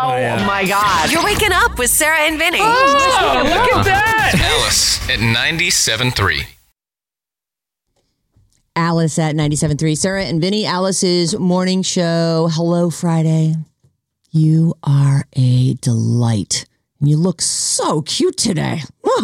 Oh, my God. You're waking up with Sarah and Vinny. Oh, look at that. Alice at 97.3. Alice at 97.3. Sarah and Vinny, Alice's morning show. Hello, Friday. You are a delight. And you look so cute today.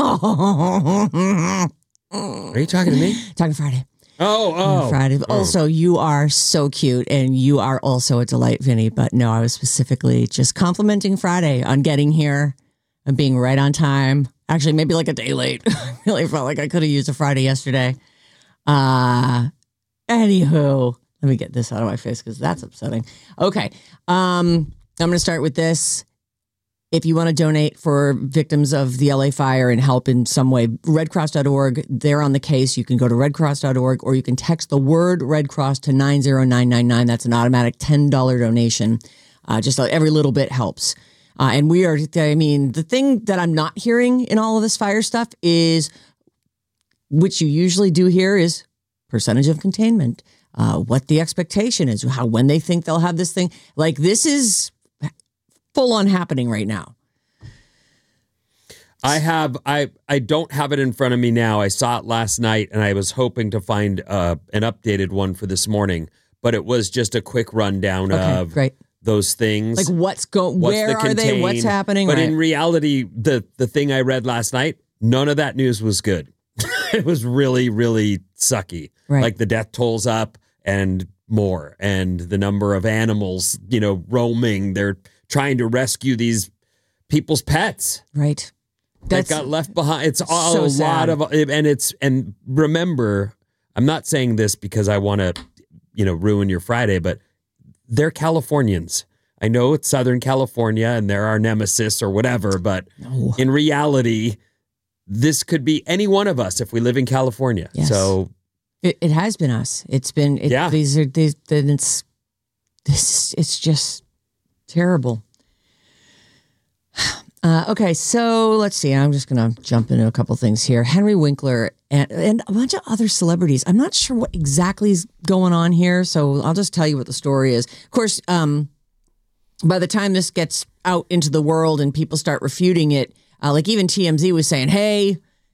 Are you talking to me? Talking Friday. Oh. Friday. Also, you are so cute, and you are also a delight, Vinny. But no, I was specifically just complimenting Friday on getting here and being right on time. Actually, maybe like a day late. I really felt like I could have used a Friday yesterday. Anywho, let me get this out of my face because that's upsetting. Okay. I'm going to start with this. If you want to donate for victims of the LA fire and help in some way, redcross.org, they're on the case. You can go to redcross.org or you can text the word Red Cross to 90999. That's an automatic $10 donation. Just every little bit helps. And the thing that I'm not hearing in all of this fire stuff is, which you usually do hear, is percentage of containment, what the expectation is, when they think they'll have this thing. Like, this is full on happening right now. I don't have it in front of me now. I saw it last night and I was hoping to find an updated one for this morning, but it was just a quick rundown of those things. Like where are they? What's happening? But in reality, the thing I read last night, none of that news was good. It was really, really sucky. Right. Like the death tolls up and more, and the number of animals, roaming. They're trying to rescue these people's pets. Right. That got left behind. It's all so a sad. lot of, and remember, I'm not saying this because I want to, ruin your Friday, but they're Californians. I know it's Southern California and they're our nemesis or whatever, but in reality, this could be any one of us if we live in California. Yes. So it has been us. It's been, it's just terrible. Okay, so let's see. I'm just going to jump into a couple things here. Henry Winkler and a bunch of other celebrities. I'm not sure what exactly is going on here, so I'll just tell you what the story is. Of course, by the time this gets out into the world and people start refuting it, like even TMZ was saying, hey,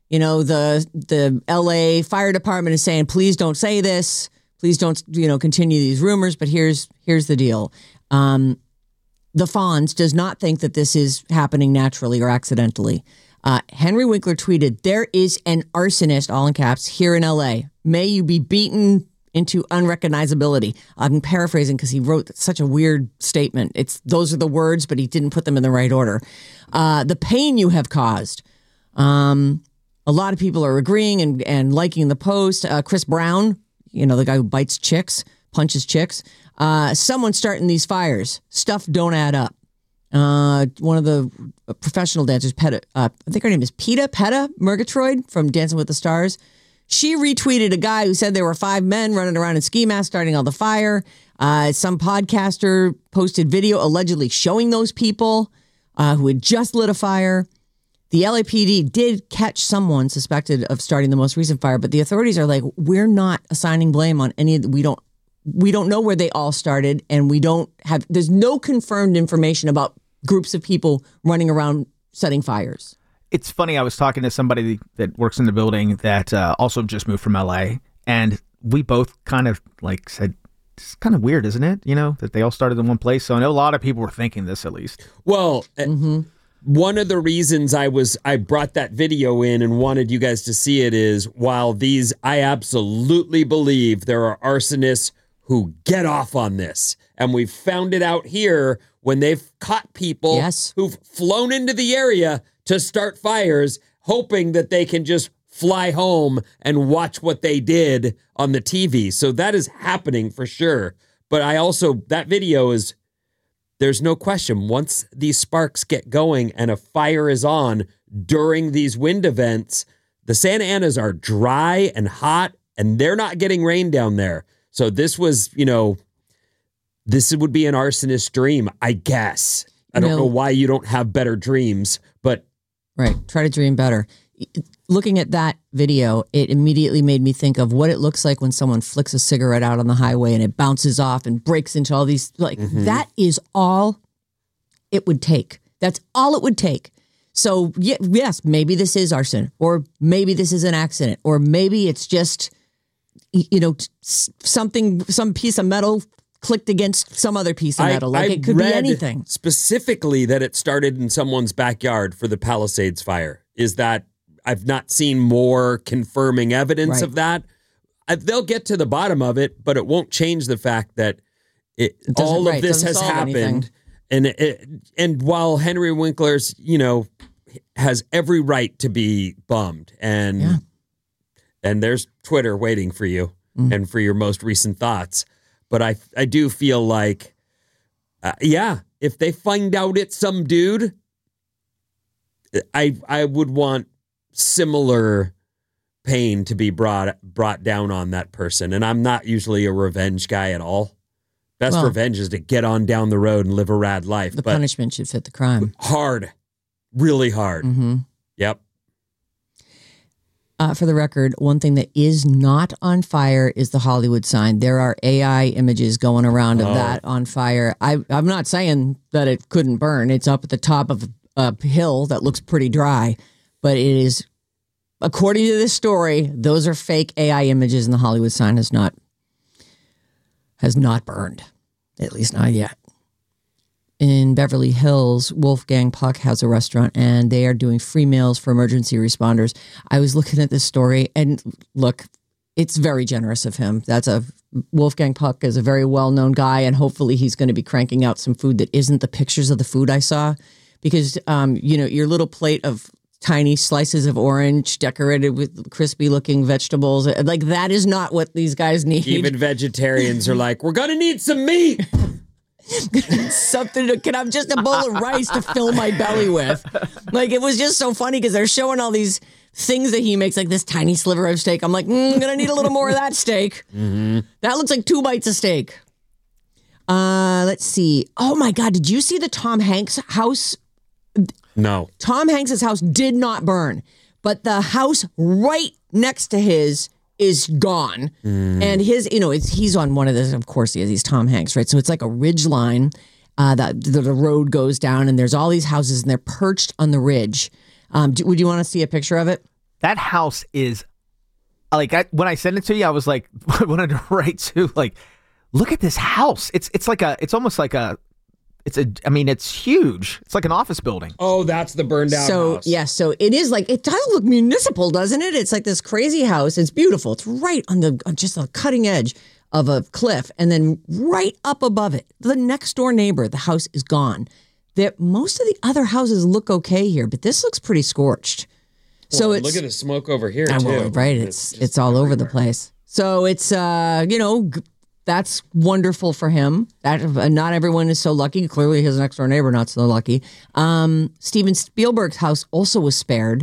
the LA Fire Department is saying, please don't say this. Please don't, continue these rumors. But here's the deal. The Fonz does not think that this is happening naturally or accidentally. Henry Winkler tweeted, "There is an arsonist," all in caps, "here in LA. May you be beaten into unrecognizability." I'm paraphrasing because he wrote such a weird statement. Those are the words, but he didn't put them in the right order. The pain you have caused. A lot of people are agreeing and liking the post. Chris Brown, the guy who bites chicks, punches chicks. Someone's starting these fires. Stuff don't add up. One of the professional dancers, I think her name is Peta Murgatroyd from Dancing with the Stars. She retweeted a guy who said there were 5 men running around in ski masks starting all the fire. Some podcaster posted video allegedly showing those people who had just lit a fire. The LAPD did catch someone suspected of starting the most recent fire, but the authorities are like, we're not assigning blame on any of the, we don't know where they all started, and there's no confirmed information about groups of people running around setting fires. It's funny. I was talking to somebody that works in the building that also just moved from LA, and we both kind of said, it's kind of weird, isn't it? That they all started in one place. So I know a lot of people were thinking this, at least. Well, one of the reasons I brought that video in and wanted you guys to see it is, I absolutely believe there are arsonists who get off on this. And we've found it out here when they've caught people who've flown into the area to start fires, hoping that they can just fly home and watch what they did on the TV. So that is happening for sure. But that video is, there's no question, once these sparks get going and a fire is on during these wind events, the Santa Anas are dry and hot, and they're not getting rain down there. So this was, this would be an arsonist dream, I guess. I don't know why you don't have better dreams, but. Right. Try to dream better. Looking at that video, it immediately made me think of what it looks like when someone flicks a cigarette out on the highway and it bounces off and breaks into all these, that is all it would take. That's all it would take. So yes, maybe this is arson, or maybe this is an accident, or maybe it's just, some piece of metal clicked against some other piece of metal. It could be anything. Specifically that it started in someone's backyard for the Palisades fire. Is that I've not seen more confirming evidence of that. They'll get to the bottom of it, but it won't change the fact that all of this has happened. And while Henry Winkler's, has every right to be bummed, and there's Twitter waiting for you and for your most recent thoughts. But I do feel like, if they find out it's some dude, I would want similar pain to be brought down on that person. And I'm not usually a revenge guy at all. Best revenge is to get on down the road and live a rad life. The punishment should fit the crime. Hard. Really hard. Mm-hmm. Yep. For the record, one thing that is not on fire is the Hollywood sign. There are AI images going around of that on fire. I'm not saying that it couldn't burn. It's up at the top of a hill that looks pretty dry. But it is, according to this story, those are fake AI images, and the Hollywood sign has not burned. At least not yet. In Beverly Hills, Wolfgang Puck has a restaurant, and they are doing free meals for emergency responders. I was looking at this story, and look, it's very generous of him. Wolfgang Puck is a very well-known guy, and hopefully he's going to be cranking out some food that isn't the pictures of the food I saw, because your little plate of tiny slices of orange decorated with crispy-looking vegetables, like that is not what these guys need. Even vegetarians are like, we're going to need some meat. Something can have just a bowl of rice to fill my belly with. Like, it was just so funny because they're showing all these things that he makes, like this tiny sliver of steak. I'm like, I'm gonna need a little more of that steak. Mm-hmm. That looks like 2 bites of steak. Let's see. Oh my God, did you see the Tom Hanks house? No. Tom Hanks's house did not burn, but the house right next to his is gone. And his, he's on one of those, of course he is, he's Tom Hanks, right? So it's like a ridge line that the road goes down, and there's all these houses, and they're perched on the ridge. Would you want to see a picture of it? That house is, like, when I sent it to you, I was like, I wanted to write too, like, look at this house. It's huge. It's like an office building. Oh, that's the burned out house. Yeah, so it is like, it does look municipal, doesn't it? It's like this crazy house. It's beautiful. It's right on just the cutting edge of a cliff. And then right up above it, the next door neighbor, the house is gone. Most of the other houses look okay here, but this looks pretty scorched. So look at the smoke over here, too. Well, right. It's all over the place. So it's, that's wonderful for him. Not everyone is so lucky. Clearly, his next door neighbor not so lucky. Steven Spielberg's house also was spared.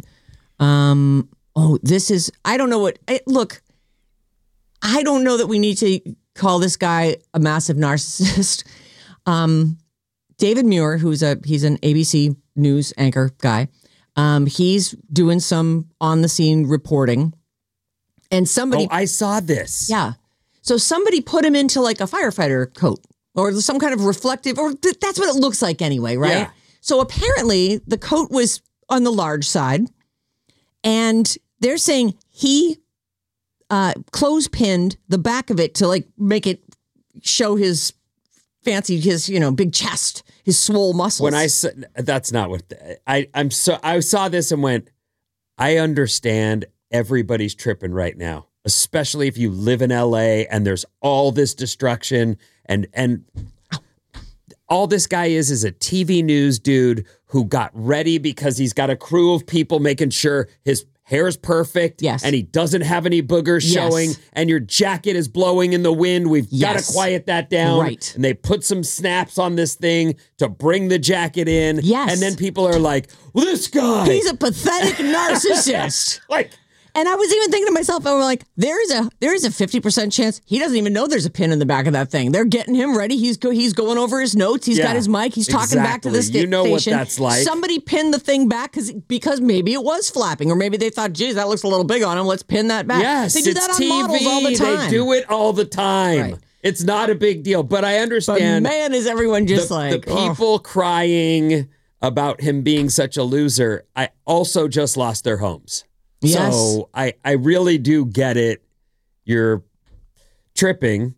This is, I don't know what. Look, I don't know that we need to call this guy a massive narcissist. David Muir, he's an ABC News anchor guy. He's doing some on the scene reporting, and somebody. Oh, I saw this. Yeah. So somebody put him into like a firefighter coat or some kind of reflective, or that's what it looks like anyway, right? Yeah. So apparently the coat was on the large side, and they're saying he clothespinned the back of it to like make it show his big chest, his swole muscles. When I said that's not what I saw this and went, I understand everybody's tripping right now. Especially if you live in LA and there's all this destruction and all this guy is a TV news dude who got ready because he's got a crew of people making sure his hair's perfect. Yes. And he doesn't have any boogers showing, and your jacket is blowing in the wind. We've got to quiet that down. Right. And they put some snaps on this thing to bring the jacket in. Yes. And then people are like, well, this guy. He's a pathetic narcissist. And I was even thinking to myself, I'm like, there is a 50% chance he doesn't even know there's a pin in the back of that thing. They're getting him ready. He's going over his notes. He's got his mic. He's talking back to the station. You know what that's like. Somebody pinned the thing back because maybe it was flapping, or maybe they thought, geez, that looks a little big on him. Let's pin that back. Yes, they do that on TV. models all the time. They do it all the time. Right. It's not a big deal, but I But understand man, is everyone just the like, people crying about him being such a loser. I also just lost their homes. Yes. So I really do get it. You're tripping.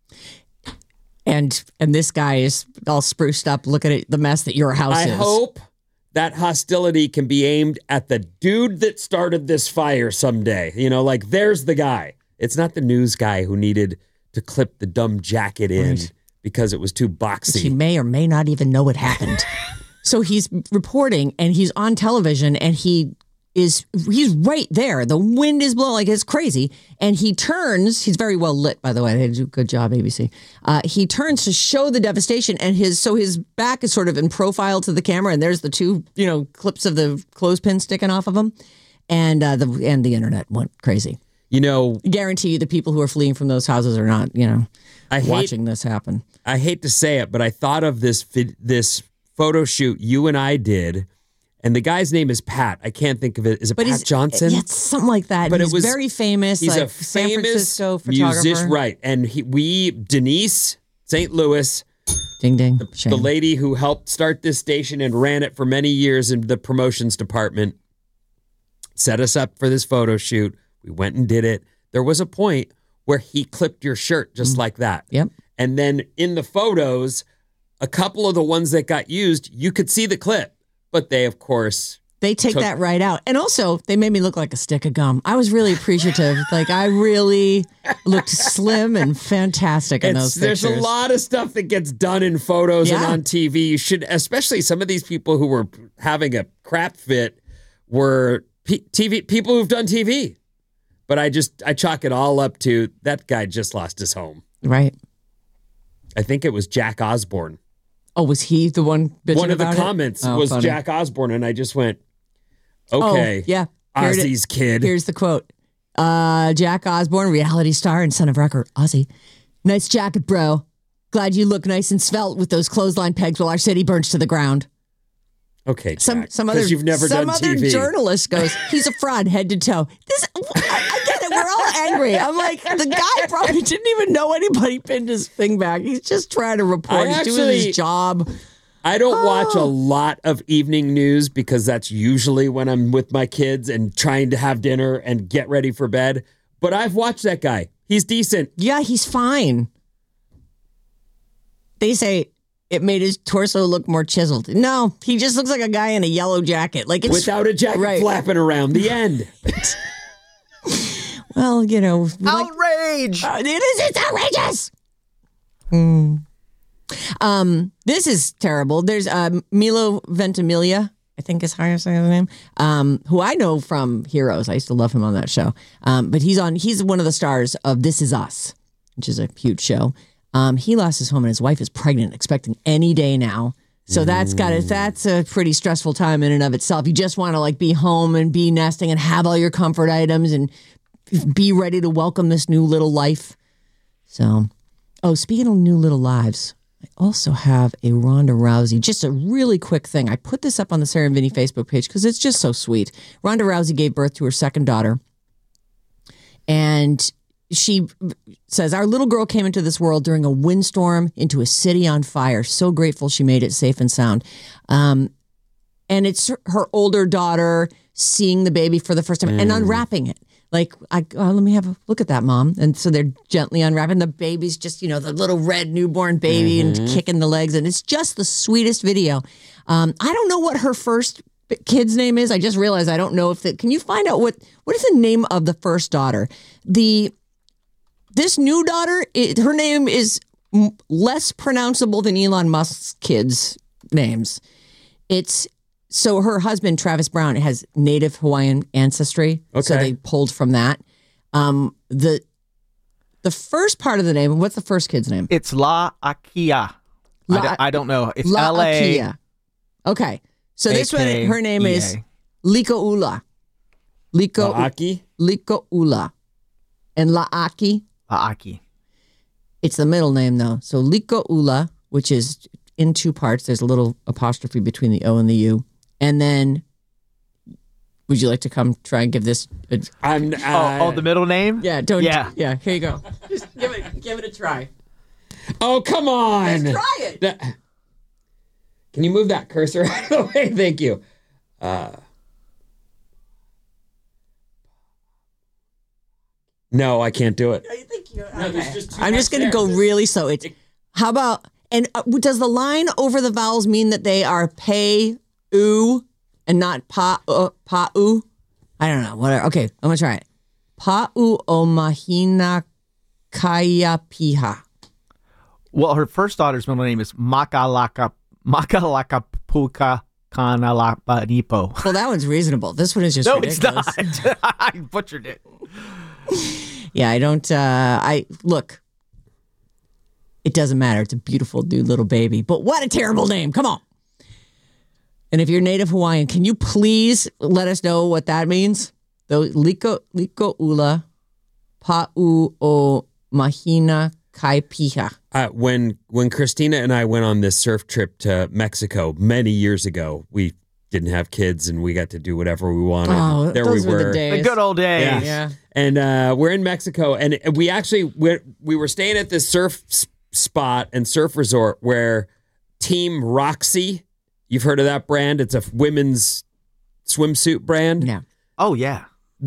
And this guy is all spruced up. Look at it, the mess that your house I is. hope that hostility can be aimed at the dude that started this fire someday. You know, like there's the guy. It's not the news guy who needed to clip the dumb jacket in because it was too boxy. He may or may not even know what happened. So he's reporting and he's on television and he's right there. The wind is blowing like it's crazy. And he turns, he's very well lit, by the way. They do a good job, ABC. He turns to show the devastation and his back is sort of in profile to the camera. And there's the two, clips of the clothespin sticking off of him. And the internet went crazy. Guarantee you the people who are fleeing from those houses are not, watching this happen. I hate to say it, but I thought of this photo shoot you and I did. And the guy's name is Pat. I can't think of it. Is it Pat Johnson? Yeah, it's something like that. But he's it was very famous. He's like a San famous Francisco photographer. musician, right? And Denise St. Louis, ding ding, the lady who helped start this station and ran it for many years in the promotions department, set us up for this photo shoot. We went and did it. There was a point where he clipped your shirt just like that. Yep. And then in the photos, a couple of the ones that got used, you could see the clip. But they, of course... They take that right out. And also, they made me look like a stick of gum. I was really appreciative. Like, I really looked slim and fantastic in those pictures. There's a lot of stuff that gets done in photos and on TV. You should, especially some of these people who were having a crap fit were people who've done TV. But I chalk it all up to that guy just lost his home. Right. I think it was Jack Osborne. Oh, was he the one bitching about it? One of the comments was funny. Jack Osborne, and I just went, okay. Oh, yeah. Ozzy's kid. Here's the quote. Jack Osborne, reality star and son of rocker Ozzy. Nice jacket, bro. Glad you look nice and svelte with those clothesline pegs while our city burns to the ground. Okay, Jack, some other you've never done other TV. journalist goes, he's a fraud head to toe. I get it. We're all angry. I'm like, the guy probably didn't even know anybody pinned his thing back. He's just trying to report. He's doing his job. I don't watch a lot of evening news because that's usually when I'm with my kids and trying to have dinner and get ready for bed. But I've watched that guy. He's decent. Yeah, he's fine. They say it made his torso look more chiseled. No, he just looks like a guy in a yellow jacket. Like it's without a jacket flapping around. The end. Well, outrage. It's outrageous. This is terrible. There's Milo Ventimiglia, I think is how you're saying his name, who I know from Heroes. I used to love him on that show. But he's one of the stars of This Is Us, which is a huge show. He lost his home and his wife is pregnant, expecting any day now. So that's a pretty stressful time in and of itself. You just want to be home and be nesting and have all your comfort items and be ready to welcome this new little life. So, speaking of new little lives, I also have a Ronda Rousey, just a really quick thing. I put this up on the Sarah and Vinny Facebook page because it's just so sweet. Ronda Rousey gave birth to her second daughter. And she says, our little girl came into this world during a windstorm into a city on fire. So grateful she made it safe and sound. And it's her older daughter seeing the baby for the first time and unwrapping it. Let me have a look at that, Mom. And so they're gently unwrapping. The baby's just, the little red newborn baby and kicking the legs. And it's just the sweetest video. I don't know what her first kid's name is. I just realized I don't know can you find out what is the name of the first daughter? This new daughter, her name is less pronounceable than Elon Musk's kids' names. So her husband, Travis Brown, has native Hawaiian ancestry. Okay. So they pulled from that. The first part of the name, what's the first kid's name? It's La'Akia. I don't know. It's La'Akia. Okay. So this one, her name is Liko'ula. Liko'ula. And La'aki. It's the middle name, though. So Liko'ula, which is in two parts. There's a little apostrophe between the O and the U. And then, would you like to come try and give this? The middle name? Yeah. Yeah. Here you go. Just give it a try. Oh, come on. Let's try it. Can you move that cursor out of the way? Thank you. No, I can't do it. No, there's just too I'm just much going to there. go really slow. How about, and does the line over the vowels mean that they are pay-u and not pa-u? I don't know. Whatever. Okay, I'm going to try it. Pa-u o mahina kaya piha. Well, her first daughter's middle name is Makalakapuka Kanalapanipo. Well, that one's reasonable. This one is just No, ridiculous. it's not. I butchered it. Yeah, I don't, look, it doesn't matter. It's a beautiful new little baby, but what a terrible name. Come on. And if you're Native Hawaiian, can you please let us know what that means? Liko ula pa'u o mahina kai piha. When Christina and I went on this surf trip to Mexico many years ago, we didn't have kids and we got to do whatever we wanted. Oh, there those we were were. the days. The good old days. Yeah. And we're in Mexico, and we actually we were staying at this surf spot and surf resort where Team Roxy, you've heard of that brand? It's a women's swimsuit brand. Yeah. Oh, yeah.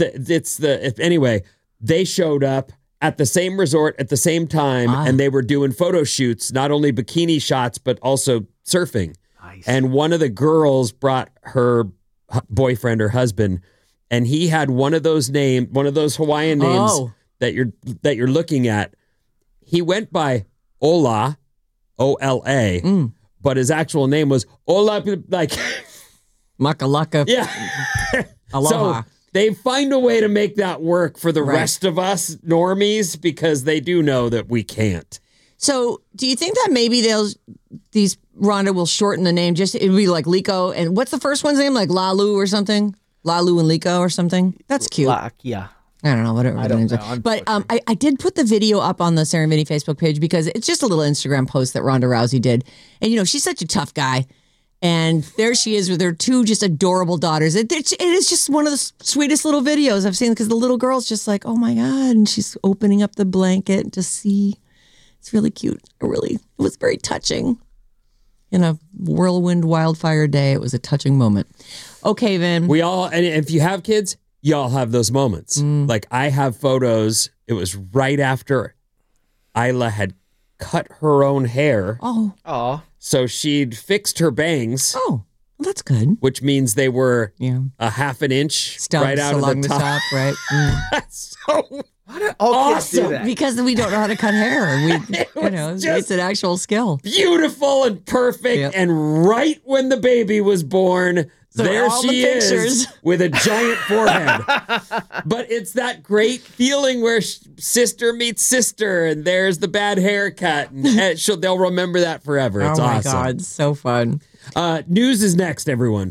Anyway, they showed up at the same resort at the same time, and they were doing photo shoots, not only bikini shots, but also surfing. Nice. And one of the girls brought her boyfriend or husband, and he had one of those Hawaiian names that you're looking at. He went by Ola, O-L-A, but his actual name was Ola, like Makalaka. yeah. Aloha. So they find a way to make that work for the rest of us normies because they do know that we can't. So, do you think that maybe Rhonda will shorten the name? It'll be like Liko, and what's the first one's name? Like Lalu or something? Lalu and Liko or something? That's cute. Yeah. I don't know, whatever. I don't know. But I did put the video up on the Sarah and Vinny Facebook page because it's just a little Instagram post that Ronda Rousey did. And, she's such a tough guy. And there she is with her two just adorable daughters. It is just one of the sweetest little videos I've seen because the little girl's just like, oh my God. And she's opening up the blanket to see. It's really cute. It was very touching. In a whirlwind wildfire day, it was a touching moment. Okay, Vin. We all, and if you have kids, y'all have those moments. Like I have photos. It was right after Isla had cut her own hair. Oh. So she'd fixed her bangs. Oh, well, that's good. Which means they were Yeah. a half an inch Stubs right out along of the top. right? So All kids do Awesome. that. Because we don't know how to cut hair. And it's an actual skill. beautiful and perfect. Yep. And right when the baby was born, So there all the she is pictures. with a giant forehead. But it's that great feeling where sister meets sister, and there's the bad haircut, and they'll remember that forever. It's oh my awesome. God, so fun. News is next, everyone.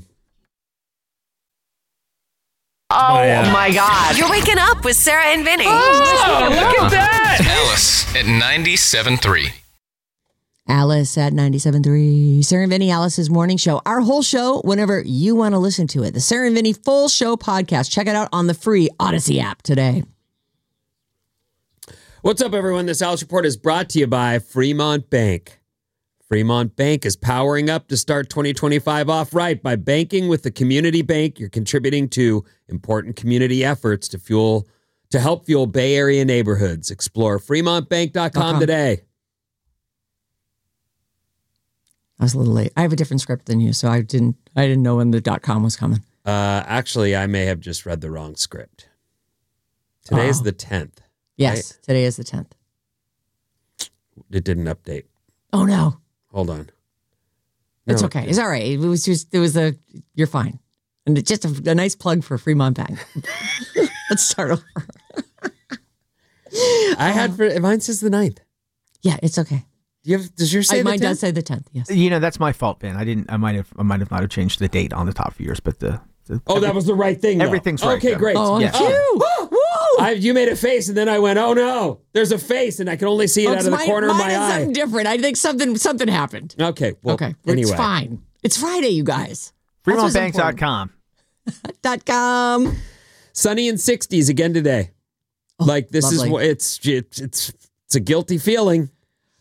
Oh my God. You're waking up with Sarah and Vinny. Oh, look at that. Alice at 97.3. Alice at 97.3. Sarah and Vinny, Alice's morning show. Our whole show, whenever you want to listen to it. The Sarah and Vinny full show podcast. Check it out on the free Odyssey app today. What's up, everyone? This Alice Report is brought to you by Fremont Bank. Fremont Bank is powering up to start 2025 off right by banking with the community bank. You're contributing to important community efforts to help fuel Bay Area neighborhoods. Explore fremontbank.com today. I was a little late. I have a different script than you, so I didn't know when the .com was coming. Actually, I may have just read the wrong script. Today is the 10th. Yes, Today is the 10th. It didn't update. Oh, no. Hold on. It's No, okay. It's all right. You're fine. And it's just a nice plug for Fremont Bank. Let's start over. Mine says the 9th. Yeah, it's okay. Does yours say the 10th? Mine does say the 10th, yes. That's my fault, Ben. I might have not have changed the date on the top of yours, but that was the right thing, though. Everything's right, Okay, though. great. Oh, Yes. phew. Woo! You made a face, and then I went, oh, no. There's a face, and I can only see it out of the corner of my mine is eye. something different. I think something happened. Okay. Well, Okay. Anyway. It's fine. It's Friday, you guys. That's what's FremontBank.com. .com. Sunny and 60s again today. This lovely. is what it's a guilty feeling.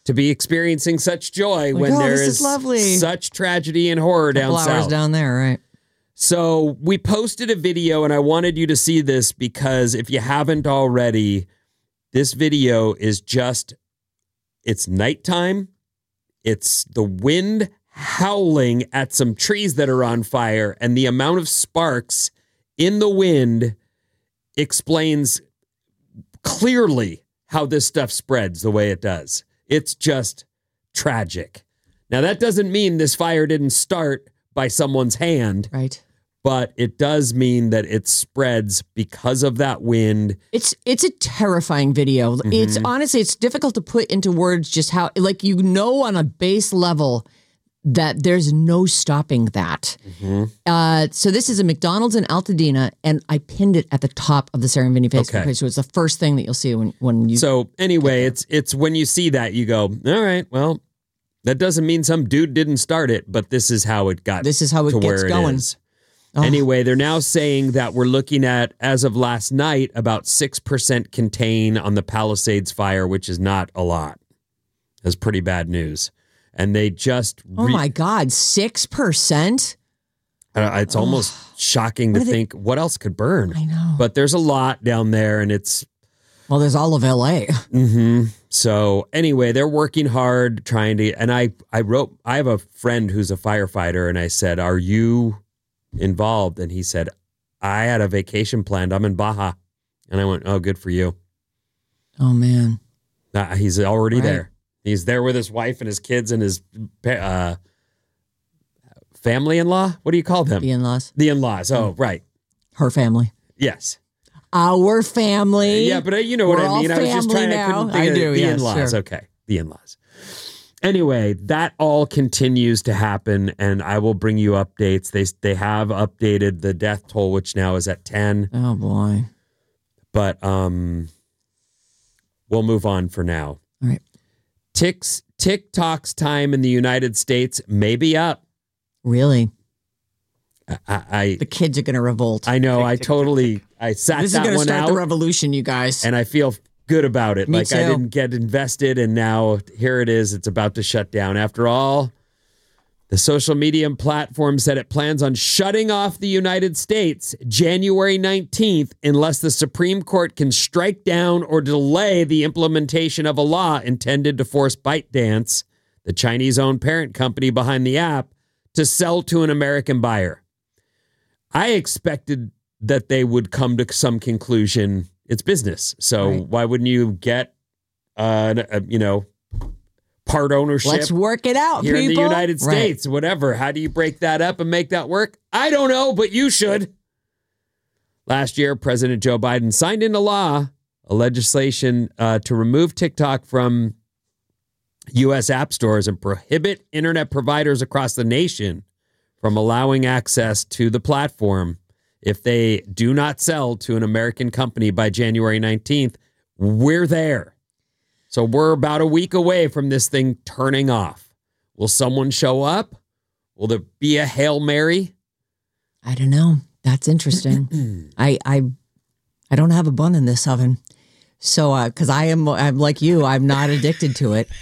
to be experiencing such joy when oh, there this is is lovely. such tragedy and horror down Couple hours south. down there, right? So we posted a video, and I wanted you to see this because if you haven't already, this video is it's nighttime. It's the wind howling at some trees that are on fire, and the amount of sparks in the wind explains clearly how this stuff spreads the way it does. It's just tragic. Now, that doesn't mean this fire didn't start by someone's hand. Right. But it does mean that it spreads because of that wind. It's a terrifying video. Mm-hmm. It's honestly, it's difficult to put into words just how, like, on a base level that there's no stopping that. Mm-hmm. So this is a McDonald's in Altadena, and I pinned it at the top of the Serendipity Facebook page. So it's the first thing that you'll see when you. So anyway, it's when you see that you go, all right, well, that doesn't mean some dude didn't start it, but this is how it got. This is how it to gets where going. It is. Anyway, they're now saying that we're looking at, as of last night, about 6% contain on the Palisades fire, which is not a lot. That's pretty bad news. And they just... oh, my God, 6%? It's almost shocking to think what else could burn. I know. But there's a lot down there, and it's... well, there's all of L.A. Mm-hmm. So anyway, they're working hard trying to... and I have a friend who's a firefighter, and I said, are you involved? And he said, I had a vacation planned. I'm in Baja. And I went, oh, good for you. Oh, man. He's already there. He's there with his wife and his kids and his family-in-law. What do you call them? The in-laws. The in-laws. Oh, right. Her family. Yes. Our family. Yeah, but you know what We're I mean. all I was just family trying. I couldn't now. think I of do, the yes, in-laws. sure. Okay, the in-laws. Anyway, that all continues to happen, and I will bring you updates. They have updated the death toll, which now is at 10. Oh, boy. But we'll move on for now. All right. TikTok's time in the United States may be up. Really? I The kids are going to revolt. I know. I totally. I sat This is that going to one start out, the revolution, you guys. and I feel good about it. Me like I too. didn't get invested, and now here it is. It's about to shut down. After all, the social media platform said it plans on shutting off the United States January 19th unless the Supreme Court can strike down or delay the implementation of a law intended to force ByteDance, the Chinese-owned parent company behind the app, to sell to an American buyer. I expected that they would come to some conclusion. It's business. So why wouldn't you get, part ownership? Let's work it out, here people. in the United Right. States, whatever. How do you break that up and make that work? I don't know, but you should. Last year, President Joe Biden signed into law a legislation to remove TikTok from U.S. app stores and prohibit internet providers across the nation from allowing access to the platform if they do not sell to an American company by January 19th. We're there. So we're about a week away from this thing turning off. Will someone show up? Will there be a Hail Mary? I don't know. That's interesting. I don't have a bun in this oven. So, because I'm like you, I'm not addicted to it.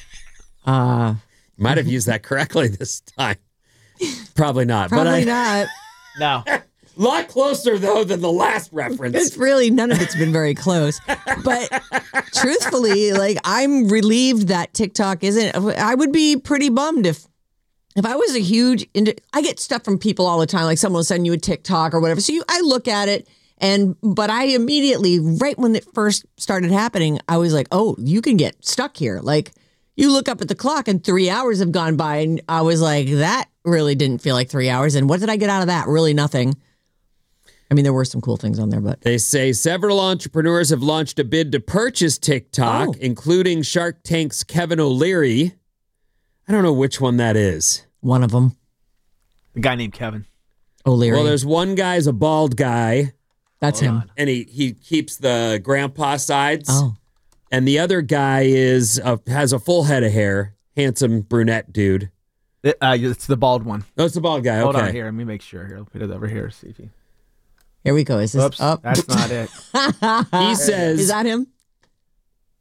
Might have used that correctly this time. Probably not. Probably not. No. A lot closer, though, than the last reference. It's really, none of it's been very close. But truthfully, like, I'm relieved that TikTok isn't. I would be pretty bummed if I was a huge. I get stuff from people all the time, like someone will send you a TikTok or whatever. So I look at it, but I immediately, right when it first started happening, I was like, oh, you can get stuck here. Like, you look up at the clock and 3 hours have gone by, and I was like, that really didn't feel like 3 hours. And what did I get out of that? Really nothing. I mean, there were some cool things on there, but They say several entrepreneurs have launched a bid to purchase TikTok, including Shark Tank's Kevin O'Leary. I don't know which one that is. one of them, The guy named Kevin. O'Leary. Well, there's one guy's a bald guy, That's him. and he keeps the grandpa sides. Oh, And the other guy has a full head of hair, handsome brunette dude. It's the bald one. Oh, it's the bald guy. Hold Okay. on here. Let me make sure. Here, I'll put it over here. See if you. here we go. Is this Oops, up? that's not it. He says, Is that him?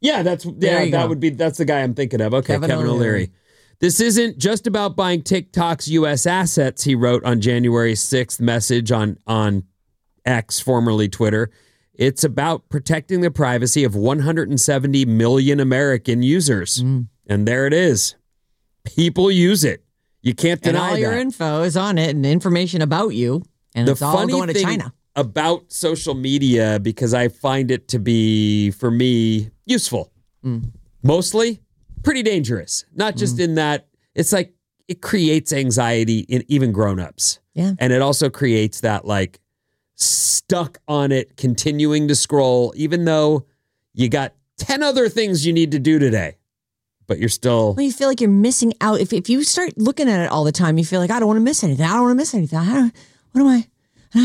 Yeah, that's the guy I'm thinking of. Okay, Kevin O'Leary. This isn't just about buying TikTok's U.S. assets, he wrote on January 6th message on X, formerly Twitter. It's about protecting the privacy of 170 million American users. And there it is. People use it. You can't deny that. And all your info is on it and information about you. And it's all going to China. About social media, because I find it to be, for me, useful. Mostly pretty dangerous. Not just in that it's like it creates anxiety in even grown-ups. Yeah. And it also creates that like stuck on it, continuing to scroll, even though you got 10 other things you need to do today. But you're still... Well, you feel like you're missing out. If you start looking at it all the time, you feel like, I don't want to miss anything. I don't want to miss anything. What am I?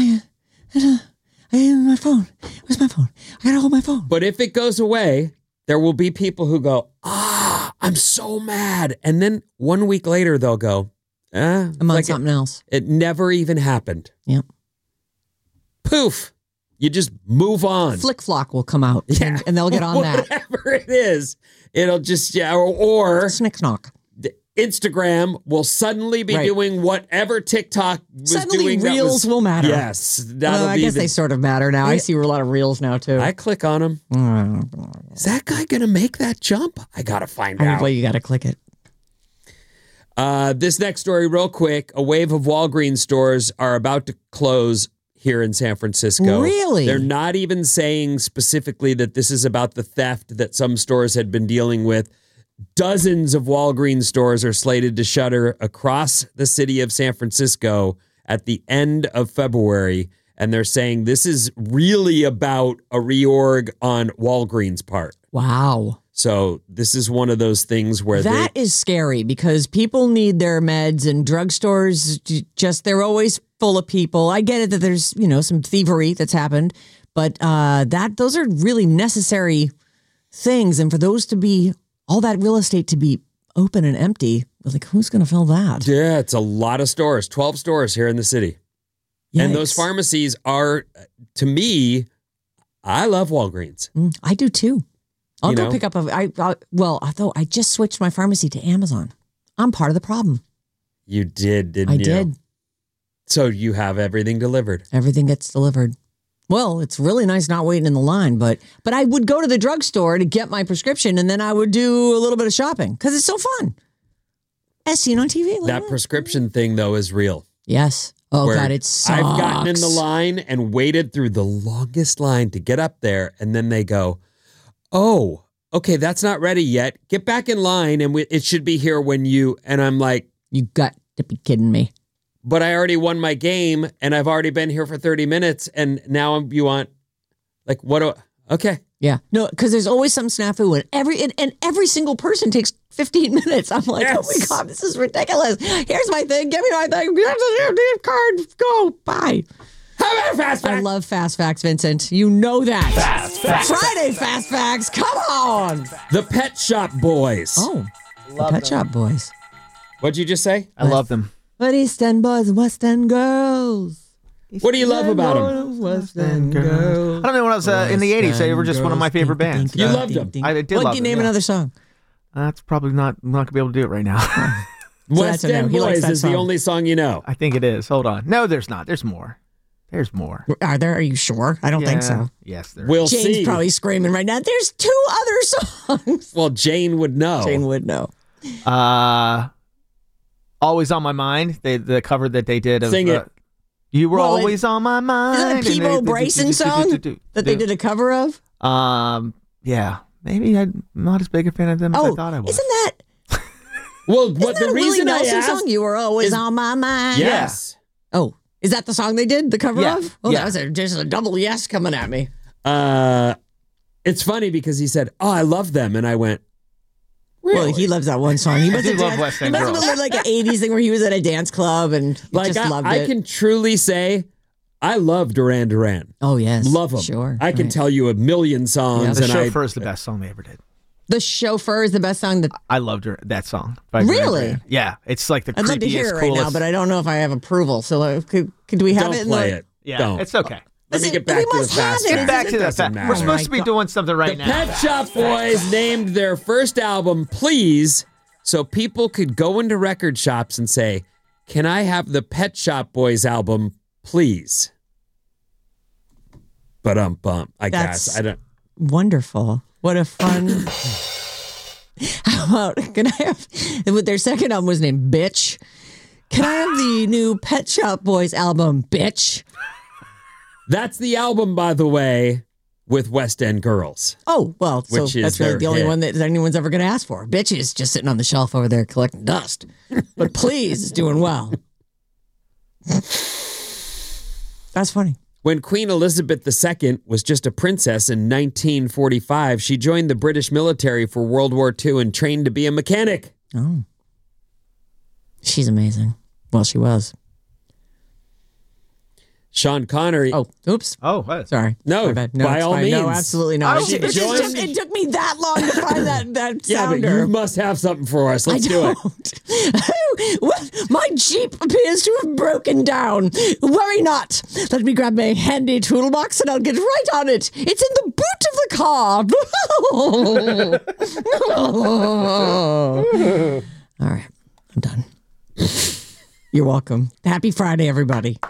I have my phone. Where's my phone? I got to hold my phone. But if it goes away, there will be people who go, I'm so mad. And then 1 week later, they'll go, I'm on something else. It never even happened. Yep. Poof. You just move on. Flick-Flock will come out and they'll get on that. Whatever it is, it'll just, or Snick-Knock. Instagram will suddenly be doing whatever TikTok was suddenly doing. Reels will matter. Yes. I guess they sort of matter now. I see a lot of Reels now, too. I click on them. Is that guy going to make that jump? I got to find out. Well, you got to click it. This next story, real quick. A wave of Walgreens stores are about to close here in San Francisco. Really? They're not even saying specifically that this is about the theft that some stores had been dealing with. Dozens of Walgreens stores are slated to shutter across the city of San Francisco at the end of February. And they're saying this is really about a reorg on Walgreens' part. Wow. So this is one of those things where that is scary because people need their meds and drugstores they're always full of people. I get it that there's, some thievery that's happened, but those are really necessary things. And for those to be all that real estate to be open and empty, like who's going to fill that? Yeah, it's a lot of stores, 12 stores here in the city. Yikes. And those pharmacies are, to me, I love Walgreens. I do too. I'll go pick up although I just switched my pharmacy to Amazon. I'm part of the problem. You did, didn't you? I did. So you have everything delivered. Everything gets delivered. Well, it's really nice not waiting in the line, but I would go to the drugstore to get my prescription, and then I would do a little bit of shopping because it's so fun. As seen on TV. That prescription thing, though, is real. Yes. Oh, God, it sucks. I've gotten in the line and waited through the longest line to get up there, and then they go, oh, okay, that's not ready yet. Get back in line, and it should be here when you... And I'm like... You got to be kidding me. But I already won my game, and I've already been here for 30 minutes, and now you want... Like, what do... Okay. Yeah. No, because there's always some snafu, and every single person takes 15 minutes. I'm like, Oh my God, this is ridiculous. Here's my thing. Give me my thing. Here's the card. Go. Bye. How about Fast Facts? I love Fast Facts, Vincent. You know that. Fast Facts. Friday Fast Facts. Come on. The Pet Shop Boys. Oh, the Pet Shop Boys. What'd you just say? I love them. But East End boys and West End girls. What do you love about them? West End girls. I don't know when I was in the 80s. They were just one of my favorite bands. You loved them. I did love them. Why don't you name another song? That's probably not going to be able to do it right now. West End Boys is the only song you know. I think it is. Hold on. No, there's not. There's more. There's more. Are there? Are you sure? I don't think so. Yes, there we'll is. Jane's see. probably screaming right now. There's 2 other songs. Well, Jane would know. Jane would know. Always on My Mind. The cover that they did of Sing it. You Were Always on My Mind. Is that a Peebo Bryson song that they did a cover of? Yeah. Maybe I'm not as big a fan of them as I thought I was. Isn't that? Well, Isn't that the a reason Willie Nelson I asked song? You Were Always on My Mind. Yes. Oh, is that the song they did? The cover Yeah. of? Oh, Yeah. that was just a double yes coming at me. It's funny because he said, "Oh, I love them," and I went, "Really?" Well, he loves that one song. He must have love West End been Girls. like an 80s thing where he was at a dance club and like just loved I it. can truly say, I love Duran Duran. Oh, yes. Love them. Sure. I can tell you a million songs. The and Chauffeur is the best song they ever did. The Chauffeur is the best song that... I loved that song. by Duran Really? Duran. Yeah. It's like the I'd creepiest, love to hear it right coolest. now, but I don't know if I have approval. So could we have Don't it? play it. Yeah, Don't. it's okay. Let me get back to the fast Get back facts. to It the doesn't fact. We're matter. supposed to be doing something right The now. Pet Shop Boys named their first album Please, so people could go into record shops and say, "Can I have the Pet Shop Boys album, please?" Bump. I guess. I don't. Wonderful. What a fun. How about, can I have, their second album was named Bitch. Can I have the new Pet Shop Boys album, Bitch? That's the album, by the way, with West End Girls. Oh, well, so Which is that's really their the only hit. one that anyone's ever going to ask for. Bitch is just sitting on the shelf over there collecting dust. But Please is doing well. That's funny. When Queen Elizabeth II was just a princess in 1945, she joined the British military for World War II and trained to be a mechanic. Oh. She's amazing. Well, she was. Sean Connery. Oh, oops. Oh, what? Sorry. No, My bad. No, by it's all fine. means. No, absolutely not. I don't think It took me that long to find that Yeah, but sounder. you must have something for us. Let's do it. Well, my Jeep appears to have broken down. Worry not. Let me grab my handy toolbox and I'll get right on it. It's in the boot of the car. All right, I'm done. You're welcome. Happy Friday, everybody.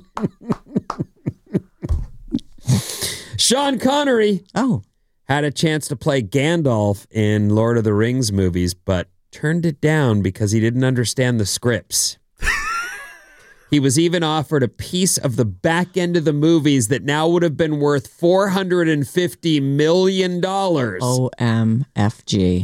Sean Connery Oh, had a chance to play Gandalf in Lord of the Rings movies, but turned it down because he didn't understand the scripts. He was even offered a piece of the back end of the movies that now would have been worth $450 million. OMFG.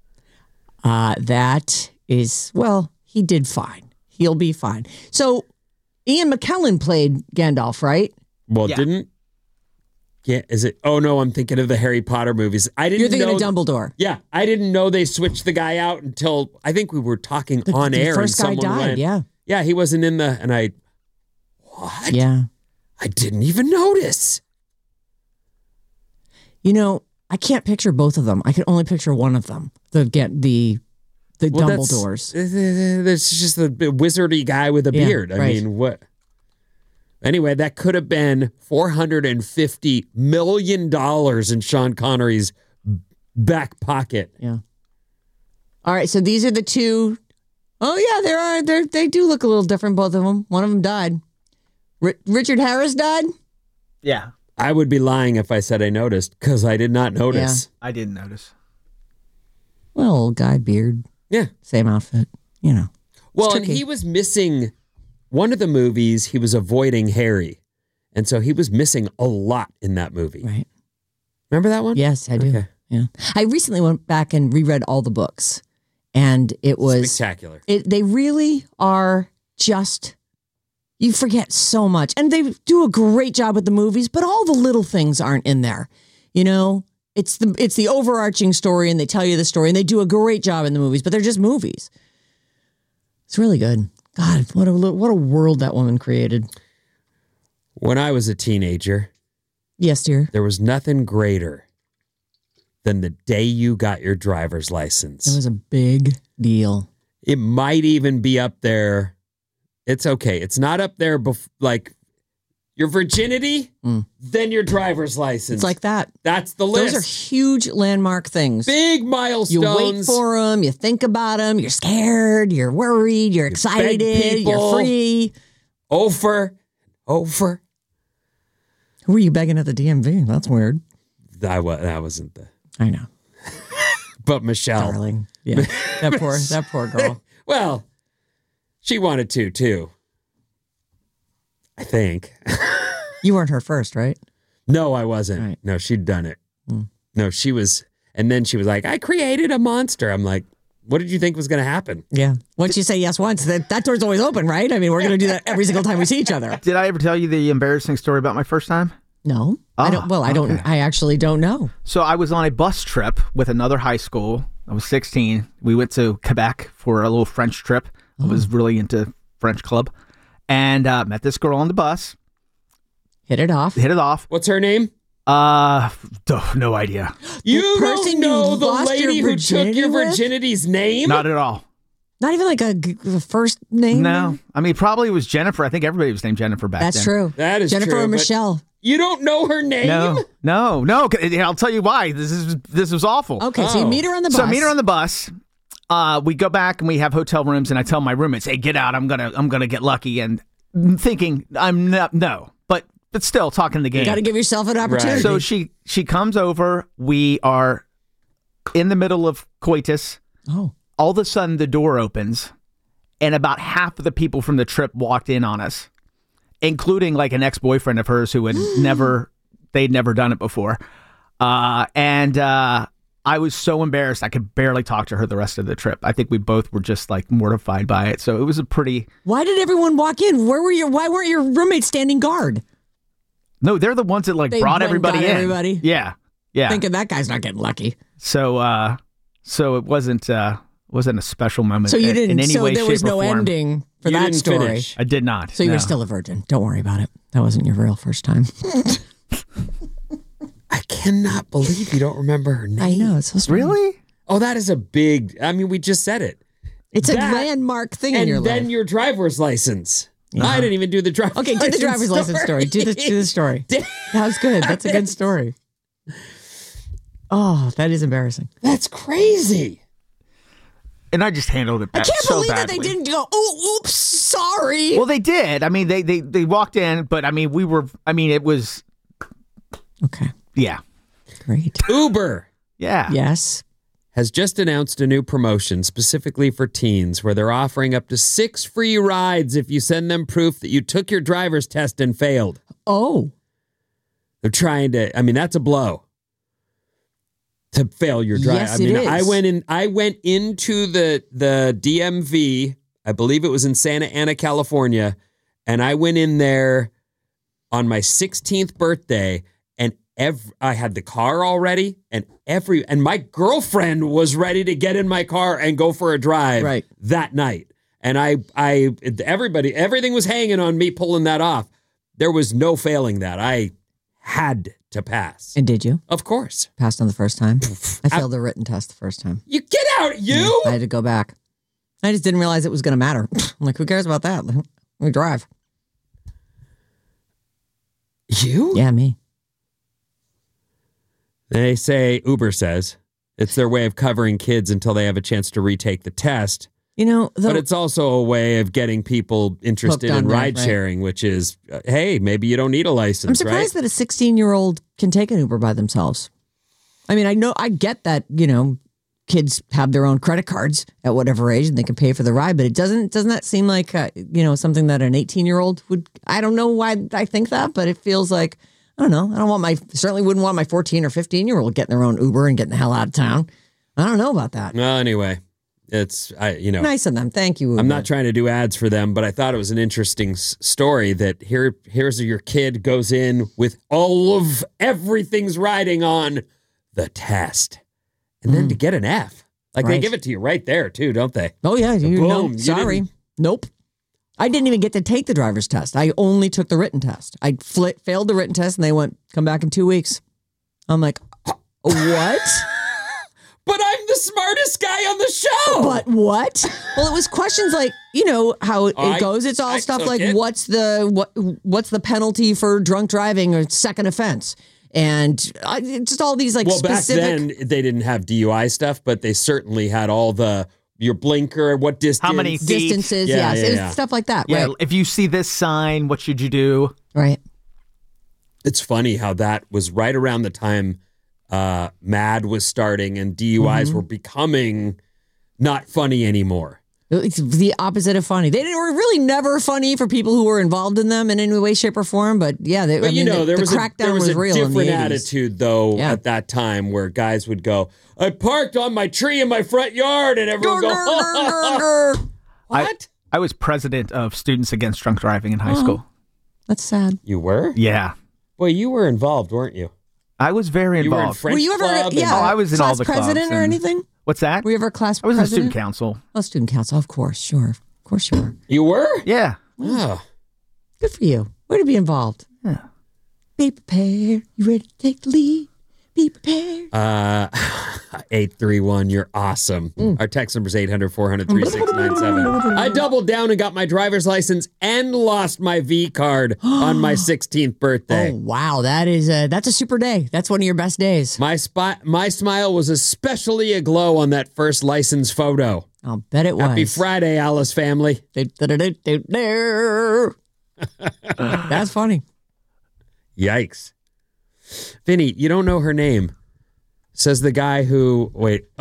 That is, well, he did fine. He'll be fine. So Ian McKellen played Gandalf, right? Well, Yeah. didn't... Yeah, is it? Oh, no, I'm thinking of the Harry Potter movies. I didn't You're thinking know... of Dumbledore. Yeah, I didn't know they switched the guy out until I think we were talking on The air. first and guy someone died, went, yeah. Yeah, he wasn't in the... And I... What? Yeah. I didn't even notice. You know, I can't picture both of them. I can only picture one of them. The Dumbledores. That's just the wizardy guy with a Yeah, beard. I right. mean, what? Anyway, that could have been $450 million in Sean Connery's back pocket. Yeah. All right, so these are the two. Oh yeah, they do look a little different, both of them. One of them died. Richard Harris died? Yeah, I would be lying if I said I noticed, because I did not notice. I didn't notice. Well, old guy, beard, Yeah. same outfit, you know. Well, and tricky. he was missing one of the movies. He was avoiding Harry. And so he was missing a lot in that movie. Right. Remember that one? Yes, I do. Okay. Yeah. I recently went back and reread all the books, and it was Spectacular. They really are just, you forget so much. And they do a great job with the movies, but all the little things aren't in there. You know, it's the overarching story, and they tell you the story, and they do a great job in the movies, but they're just movies. It's really good. God, what a world that woman created. When I was a teenager, Yes, dear. there was nothing greater than the day you got your driver's It license. was a big deal. It might even be up there. It's okay. It's not up there like your virginity, then your driver's license. It's like that. That's the list. Those are huge landmark things. Big milestones. You wait for them, you think about them, you're scared, you're worried, you're excited, people. you're free. Over. Who were you begging at the DMV? That's weird. That wasn't the... I know. But Michelle. Darling. Yeah. that poor girl. Well, she wanted to, too. I think. You weren't her first, right? No, I wasn't. Right. No, she'd done it. No, she was... And then she was like, I created a monster. I'm like, what did you think was going to happen? Yeah. Once you say yes once, that door's always open, right? I mean, we're going to do that every single time we see each other. Did I ever tell you the embarrassing story about my first time? No. I don't. Well, I don't. okay. I actually don't know. So I was on a bus trip with another high school. I was 16. We went to Quebec for a little French trip. I was really into French club. And met this girl on the bus. Hit it off. Hit it off. What's her name? No idea. You person don't know you the lost your lady who took your virginity with? virginity's name? Not at all. Not even like a first name? No. I mean, probably it was Jennifer. I think everybody was named Jennifer back then. That's true. That is Jennifer true, or but- Michelle. You don't know her name? No. I'll tell you why. This was awful. Okay, so you meet her on the bus. So I meet her on the bus. We go back and we have hotel rooms, and I tell my roommates, "Hey, get out! I'm gonna get lucky." And thinking I'm not, no, but still talking the game. You got to give yourself an opportunity. So she comes over. We are in the middle of coitus. Oh. All of a sudden, the door opens, and about half of the people from the trip walked in on us, including like an ex-boyfriend of hers who had they'd never done it before. I was so embarrassed. I could barely talk to her the rest of the trip. I think we both were just like mortified by it. So it was a pretty... Why did everyone walk in? Why weren't your roommates standing guard? No, they're the ones that like They brought went and everybody got in. everybody? Yeah. Thinking that guy's not getting lucky. So it wasn't a special moment. So you didn't. in any So way, there was shape, or no form. ending for You that didn't story. finish. I did not. So you no. were still a virgin. Don't worry about it. That wasn't your real first time. I cannot believe you don't remember her name. I know. It's so strange. Really? Oh, that is a big... I mean, we just said it. It's a That- landmark thing in And your then life. your driver's license. I didn't even do the driver's Okay, license do the driver's license story. Do the story. That was good. That's a good story. Oh, that is embarrassing. That's crazy. And I just handled it I can't so believe badly. that they didn't go, oh, oops, sorry. Well, they did. I mean, they walked in, but I mean, it was, Okay, yeah. great. Uber Yeah. Yes. has just announced a new promotion specifically for teens where they're offering up to 6 free rides if you send them proof that you took your driver's test and failed. Oh, They're trying to, I mean, that's a blow to fail your drive. Yes, I mean, it is. I went into the DMV, I believe it was in Santa Ana, California, and I went in there on my 16th birthday, and I had the car already, and my girlfriend was ready to get in my car and go for a drive Right. that night. And everything was hanging on me pulling that off. There was no failing that. I had to pass. and did you? Of course. Passed on the first time? I failed the written test the first time. You get out, you! I had to go back. I just didn't realize it was going to matter. I'm like, who cares about that? Let me drive. You? Yeah, me. They say, Uber says, it's their way of covering kids until they have a chance to retake the test. You know, But it's also a way of getting people interested Hooked on in that, ride right. sharing, which is, hey, maybe you don't need a license, I'm surprised that a 16-year-old can take an Uber by themselves. I mean, I get that, kids have their own credit cards at whatever age and they can pay for the ride, but doesn't that seem like, something that an 18-year-old would, I don't know why I think that, but it feels like, I don't know. Certainly wouldn't want my 14 or 15-year-old getting their own Uber and getting the hell out of town. I don't know about that. Well, anyway, it's, Nice of them. Thank you, Uber. I'm not trying to do ads for them, but I thought it was an interesting story that here's your kid goes in with all of everything's riding on the test. And then to get an F. Like they Right. give it to you right there too, don't they? Oh, yeah. boom, you Sorry. didn't- Nope. I didn't even get to take the driver's test. I only took the written test. I failed the written test and they went, come back in 2 weeks. I'm like, what? But I'm the smartest guy on the show. But what? Well, it was questions like, how it goes. It's all I stuff took like it. what's the penalty for drunk driving or second offense? And just all these like Well, back specific. then they didn't have DUI stuff, but they certainly had all your blinker, what distance. How many feet? distances, Yeah, yes. yeah, It yeah. was stuff like that, Yeah. right? If you see this sign, what should you do? Right. It's funny how that was right around the time MAD was starting and DUIs were becoming not funny anymore. It's the opposite of funny. They were really never funny for people who were involved in them in any way, shape, or form. But yeah, But the there was crackdown was a real in the different 80s. attitude though Yeah. at that time where guys would go, I parked on my tree in my front yard, and everyone would go, what? I was president of Students Against Drunk Driving in high school. That's sad. You were? Yeah. Boy, you were involved, weren't you? I was very You were in involved. French Were you ever? club. Yeah, Oh, I was in all class the clubs president or and- anything? What's that? Were you ever a class I was in president? student council. Oh, student council, of course, sure, of course you were. You were? Yeah. Oh. Good for you. Way to be involved. Yeah. Be prepared. You ready to take the lead? Be prepared. 831, you're awesome. Our text number is 800-400-3697. I doubled down and got my driver's license and lost my V card on my 16th birthday. Oh, wow. That's a super day. That's one of your best days. My smile was especially aglow on that first license photo. I'll bet it was. Happy Friday, Alice family. That's funny. Yikes. Vinny, you don't know her name. Says the guy who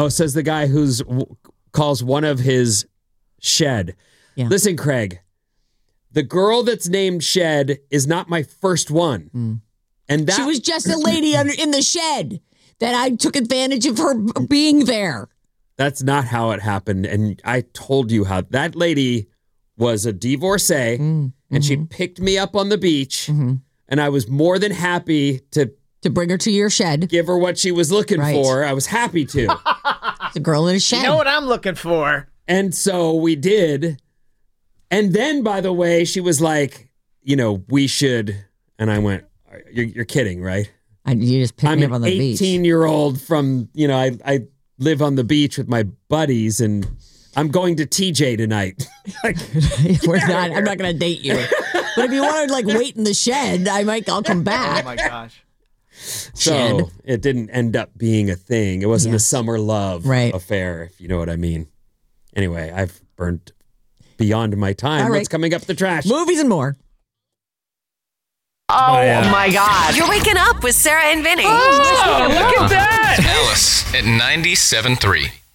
calls one of his Shed. Yeah. Listen, Craig, the girl that's named Shed is not my first one. And that She was just a lady in the shed that I took advantage of her being there. That's not how it happened. And I told you how that lady was a divorcee and she picked me up on the beach and I was more than happy to bring her to your shed. Give her what she was looking for. I was happy to. The girl in a shed. You know what I'm looking for? And so we did. And then, by the way, she was like, we should. And I went, you're kidding, right? You just picked me up on the beach. I'm an 18-year-old from, I live on the beach with my buddies and I'm going to TJ tonight. I'm not going to date you. But if you want to wait in the shed, I'll come back. Oh my gosh. So it didn't end up being a thing. It wasn't a summer love affair, if you know what I mean. Anyway, I've burned beyond my time. All right. What's coming up the trash? Movies and more. Oh my God. You're waking up with Sarah and Vinny. Oh, look at that. Alice at 97.3.